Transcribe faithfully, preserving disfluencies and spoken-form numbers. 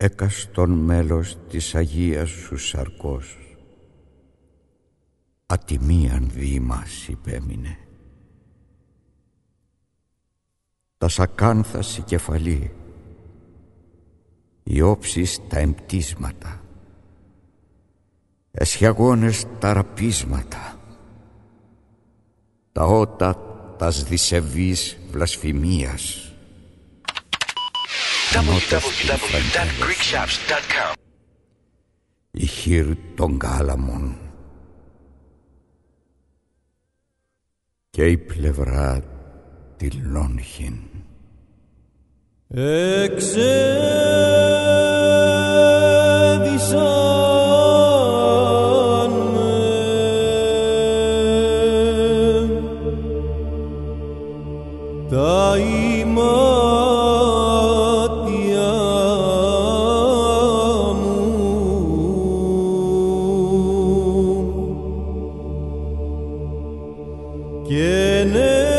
έκαστον μέλος της Αγίας σου σαρκός, ατιμίαν δι' μας υπέμεινε. Τα σακάνθας η κεφαλή, οι όψεις τα εμπτίσματα, εσιαγώνες τα ραπίσματα, τα ότα τας δισεβής βλασφημίας. double-u double-u double-u dot greek shops dot com η χείρ των κάλαμων και η πλευρά τη Λόγχην. Εξέδισαν με τα ημάτια μου και ναι